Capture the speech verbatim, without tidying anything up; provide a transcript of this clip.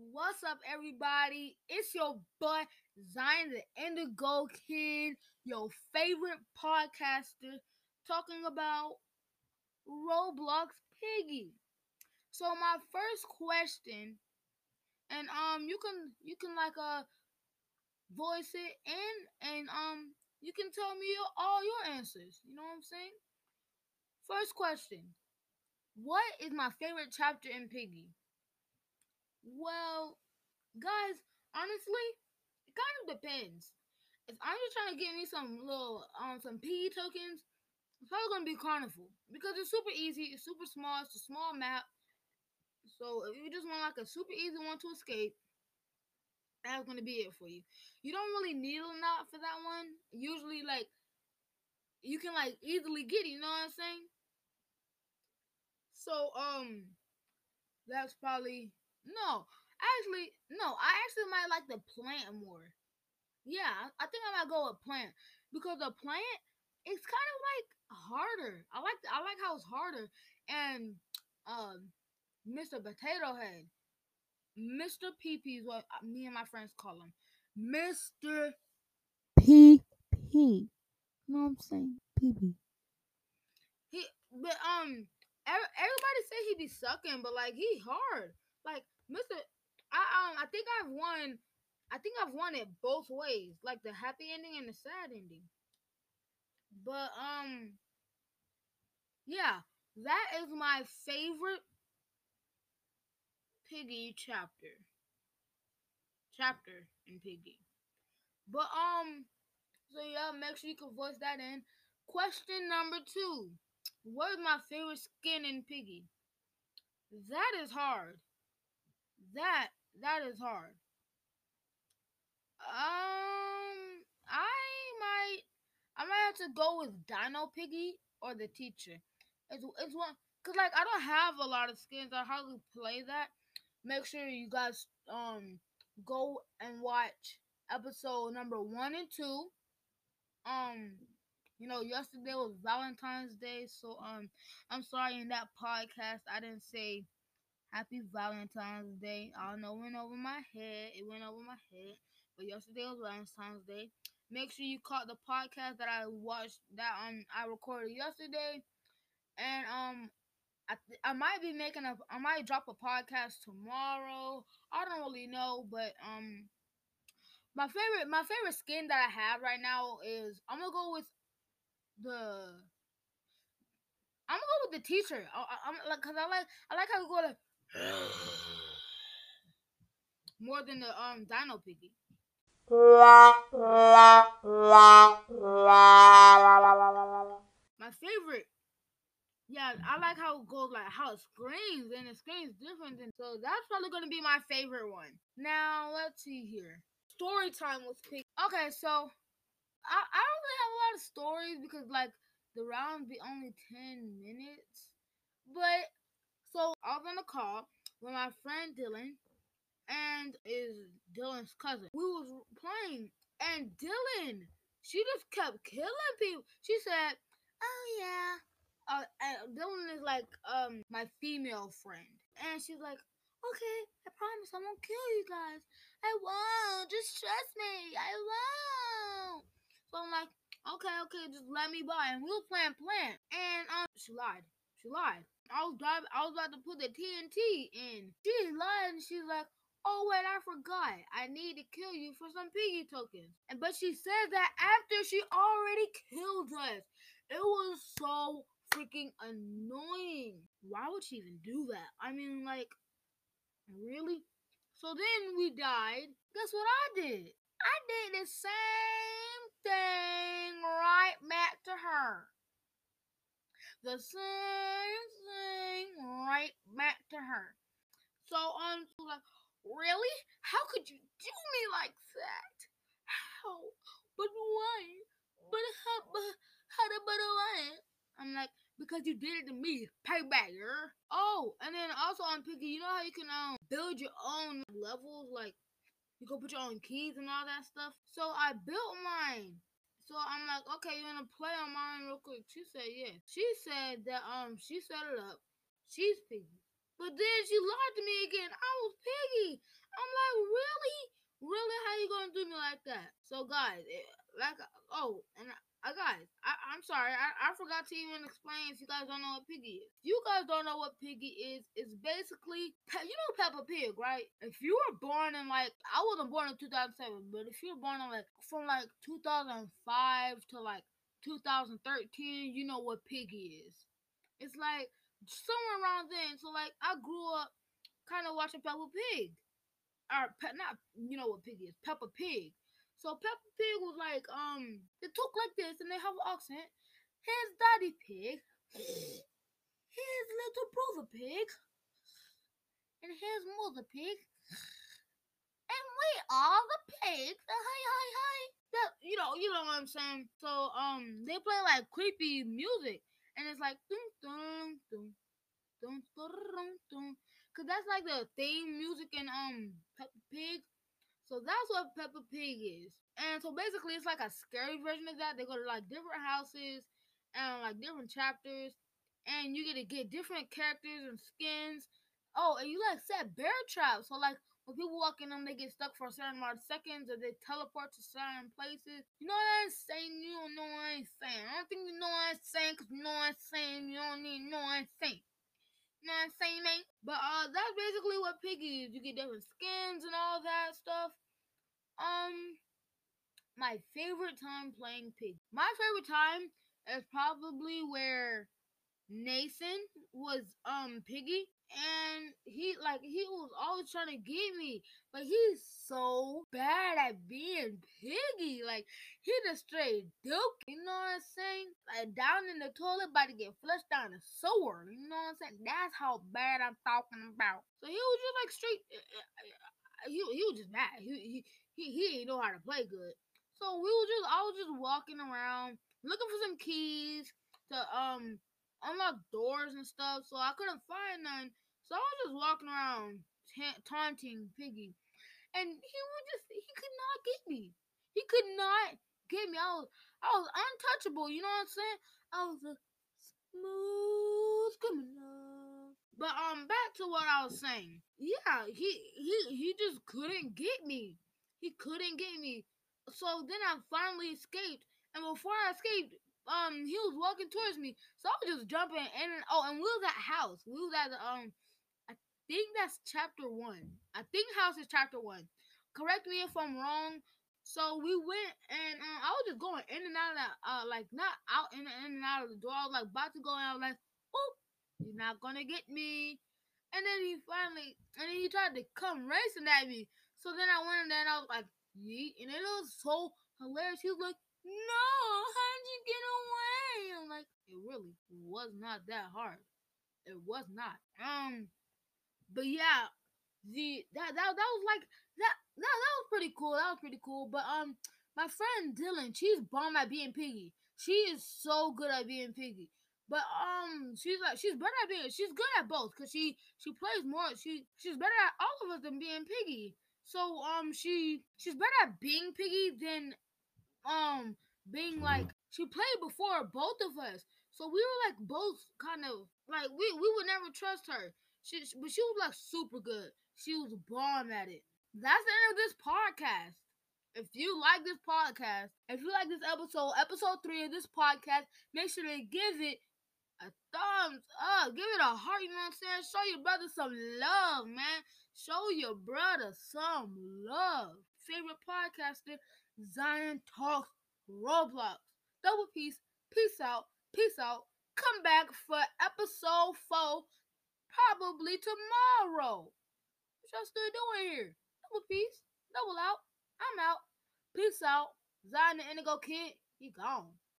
What's up, everybody? It's your boy Zion the Indigo Kid, your favorite podcaster, talking about Roblox Piggy. So my first question, and um, you can you can like uh voice it in, and um, you can tell me your, all your answers. You know what I'm saying? First question: What is my favorite chapter in Piggy? Well, guys, honestly, it kind of depends. If I'm just trying to get me some little um some P E tokens, it's probably gonna be Carnival because it's super easy. It's super small. It's a small map. So if you just want like a super easy one to escape, that's gonna be it for you. You don't really need a lot for that one. Usually, like you can like easily get it. You know what I'm saying? So um, that's probably no. Actually, no. I actually might like the plant more. Yeah, I think I might go with plant because the plant it's kind of like harder. I like I like how it's harder. And um, mister Potato Head, mister P P is what me and my friends call him, mister P P. You know what I'm saying? P P. He, but um, everybody say he be sucking, but like he hard. Like mister I um I think I've won. I think I've won it both ways, like the happy ending and the sad ending. But um, yeah, that is my favorite Piggy chapter. Chapter in Piggy. But um, so yeah, make sure you can voice that in. Question number two: What is my favorite skin in Piggy? That is hard. That that is hard. Um, I might I might have to go with Dino Piggy or the teacher. It's it's one cause like I don't have a lot of skins. I hardly play that. Make sure you guys um go and watch episode number one and two. Um, you know, yesterday was Valentine's Day, so um, I'm sorry in that podcast I didn't say Happy Valentine's Day. I don't know, it went over my head. It went over my head. But yesterday was Valentine's Day. Make sure you caught the podcast that I watched that um I recorded yesterday. And um I th- I might be making a I might drop a podcast tomorrow. I don't really know, but um my favorite my favorite skin that I have right now is I'm gonna go with the I'm gonna go with the teacher. I, I, I'm like cause I like I like how you go to more than the um Dino Piggy. My favorite. Yeah, I like how it goes, like how it screams, and it screams different. Than, so that's probably gonna be my favorite one. Now let's see here. Story time with Pig. Okay, so I I don't really have a lot of stories because like the round be only ten minutes. But so I was on a call with my friend Dylan and is Dylan's cousin. We was playing, and Dylan, she just kept killing people. She said, "Oh yeah." Uh, and Dylan is like um my female friend, and she's like, "Okay, I promise I won't kill you guys. I won't. Just trust me. I won't." So I'm like, "Okay, okay, just let me by." And we were playing plant, and um, she lied. She lied. I was driving. I was about to put the T N T in. She lied, and she's like, "Oh wait, I forgot. I need to kill you for some piggy tokens." And but she said that after she already killed us. It was so freaking annoying. Why would she even do that? I mean, like, really? So then we died. Guess what I did? I did the same thing right back to her. The same thing right back to her. So um, she was like, really? How could you do me like that? How? But why? But how? But how? But why? I'm like, because you did it to me. Payback, girl. Oh, and then also on Piggy, you know how you can um build your own levels, like you can put your own keys and all that stuff. So I built mine. So I'm like, okay, you wanna play on mine real quick? She said yes. She said that um she set it up. She's Piggy. But then she lied to me again. I was Piggy. I'm like that. So guys, it, like oh, and uh, guys, I, I'm sorry, I, I forgot to even explain if you guys don't know what Piggy is. If you guys don't know what Piggy is, it's basically, you know Peppa Pig, right? If you were born in like, I wasn't born in two thousand seven, but if you were born in like, from like two thousand five to like two thousand thirteen, you know what Piggy is. It's like somewhere around then. So like I grew up kind of watching Peppa Pig. Or pe- not, you know what Piggy is, Peppa Pig. So Peppa Pig was like, um, they talk like this and they have an accent. Here's Daddy Pig. Here's little brother Pig. And here's Mother Pig. And we are the pigs. Hi, hi, hi. That, you know, you know what I'm saying. So um, they play like creepy music, and it's like dum dum dum dum dum dum dum. Cause that's like the theme music in um Peppa Pig. So that's what Peppa Pig is. And so basically it's like a scary version of that. They go to like different houses and like different chapters, and you get to get different characters and skins. Oh, and you like set bear traps. So like when people walk in them, they get stuck for a certain amount of seconds, or they teleport to certain places. You know what I'm saying? You don't know what I'm saying. I don't think you know what I'm saying, because you know what I'm saying. You don't need to know what I'm saying. You know what I'm saying, mate? But uh, that's basically what Piggy is. You get different skins and all that stuff. Um, my favorite time playing Piggy. My favorite time is probably where Nathan was um Piggy, and he like he was always trying to get me, but he's so bad at being Piggy. Like he just straight duke. You know what I'm saying? Like down in the toilet, about to get flushed down the sewer. You know what I'm saying? That's how bad I'm talking about. So he was just like straight. He he was just bad. He he he he didn't know how to play good. So we were just I was just walking around looking for some keys to um unlock doors and stuff, so I couldn't find none. So I was just walking around ta- taunting Piggy, and he would just he could not get me. He could not get me. I was I was untouchable. You know what I'm saying? I was a smooth criminal. But um, back to what I was saying. Yeah, he he he just couldn't get me. He couldn't get me. So then I finally escaped, and before I escaped, um, he was walking towards me. So I was just jumping in and oh, and we was at house. We was at the um, I think that's chapter one. I think house is chapter one. Correct me if I'm wrong. So we went and um, I was just going in and out of that, uh, like not out in, in and out of the door. I was like about to go and I was like, oh, you're not gonna get me. And then he finally, and then he tried to come racing at me. So then I went in there and I was like, yeet. And it was so hilarious. He was like, no, how'd you get away? I'm like, it really was not that hard. It was not. Um, but yeah, the that that that was like that that that was pretty cool. That was pretty cool. But um, my friend Dylan, she's bomb at being Piggy. She is so good at being Piggy. But um, she's like she's better at being. She's good at both because she she plays more. She she's better at all of us than being Piggy. So um, she she's better at being Piggy than um being like she played before both of us. So we were like both kind of like we we would never trust her. She but she was like super good. She was bomb at it. That's the end of this podcast. If you like this podcast, if you like this episode, episode three of this podcast, make sure to give it a thumbs up. Give it a heart, you know what I'm saying? Show your brother some love, man. Show your brother some love. Favorite podcaster, Zion Talks Roblox. Double peace. Peace out. Peace out. Come back for episode four probably tomorrow. What y'all still doing here? Double peace. Double out. I'm out. Peace out. Zion the Indigo Kid, he gone.